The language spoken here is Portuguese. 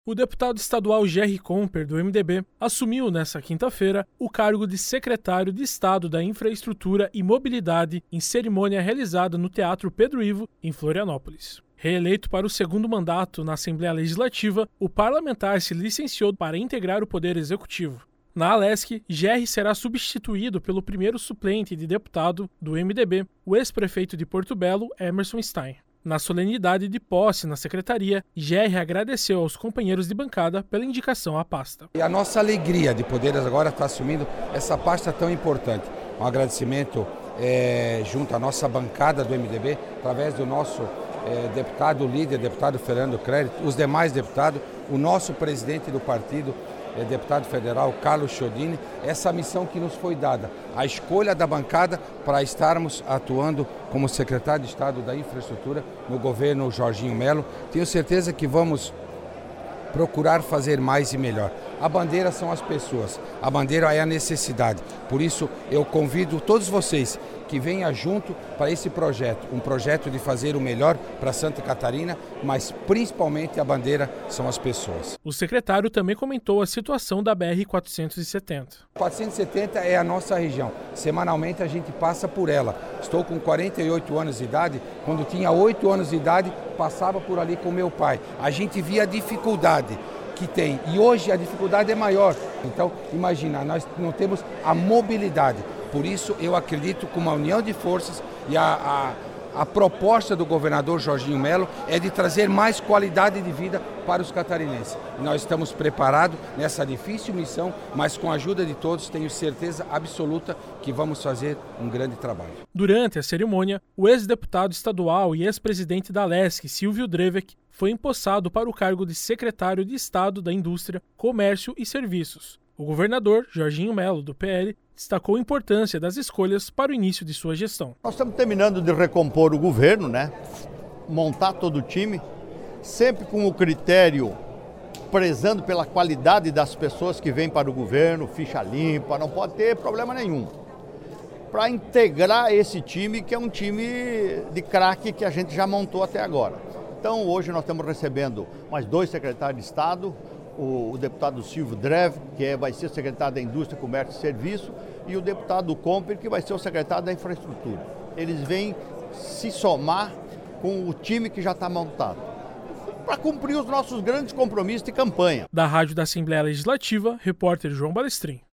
O deputado estadual Gerry Comper, do MDB, assumiu nesta quinta-feira o cargo de secretário de Estado da Infraestrutura e Mobilidade em cerimônia realizada no Teatro Pedro Ivo, em Florianópolis. Reeleito para o segundo mandato na Assembleia Legislativa, o parlamentar se licenciou para integrar o Poder Executivo. Na Alesc, Gerry será substituído pelo primeiro suplente de deputado do MDB, o ex-prefeito de Porto Belo, Emerson Stein. Na solenidade de posse na secretaria, Gerry agradeceu aos companheiros de bancada pela indicação à pasta. E a nossa alegria de poder agora estar assumindo essa pasta tão importante. Um agradecimento junto à nossa bancada do MDB, através do nosso deputado líder, deputado Fernando Crédito, os demais deputados, o nosso presidente do partido, deputado federal Carlos Chiodini, essa missão que nos foi dada, a escolha da bancada para estarmos atuando como secretário de Estado da Infraestrutura no governo Jorginho Melo. Tenho certeza que vamos procurar fazer mais e melhor. A bandeira são as pessoas, a bandeira é a necessidade. Por isso eu convido todos vocês que venham junto para esse projeto, um projeto de fazer o melhor para Santa Catarina, mas principalmente a bandeira são as pessoas. O secretário também comentou a situação da BR-470. 470 é a nossa região, semanalmente a gente passa por ela. Estou com 48 anos de idade, quando tinha 8 anos de idade passava por ali com meu pai. A gente via a dificuldade que tem e hoje a dificuldade é maior. Então imagina, nós não temos a mobilidade. Por isso, eu acredito que uma união de forças e a proposta do governador Jorginho Melo é de trazer mais qualidade de vida para os catarinenses. E nós estamos preparados nessa difícil missão, mas com a ajuda de todos, tenho certeza absoluta que vamos fazer um grande trabalho. Durante a cerimônia, o ex-deputado estadual e ex-presidente da Alesc, Silvio Drevec, foi empossado para o cargo de secretário de Estado da Indústria, Comércio e Serviços. O governador, Jorginho Melo, do PL, destacou a importância das escolhas para o início de sua gestão. Nós estamos terminando de recompor o governo, montar todo o time, sempre com o critério, prezando pela qualidade das pessoas que vêm para o governo, ficha limpa, não pode ter problema nenhum. Para integrar esse time, que é um time de craque que a gente já montou até agora. Então hoje nós estamos recebendo mais 2 secretários de Estado, o deputado Silvio Drevec, que vai ser secretário da Indústria, Comércio e Serviço, e o deputado Comper, que vai ser o secretário da Infraestrutura. Eles vêm se somar com o time que já está montado, para cumprir os nossos grandes compromissos de campanha. Da Rádio da Assembleia Legislativa, repórter João Balestrin.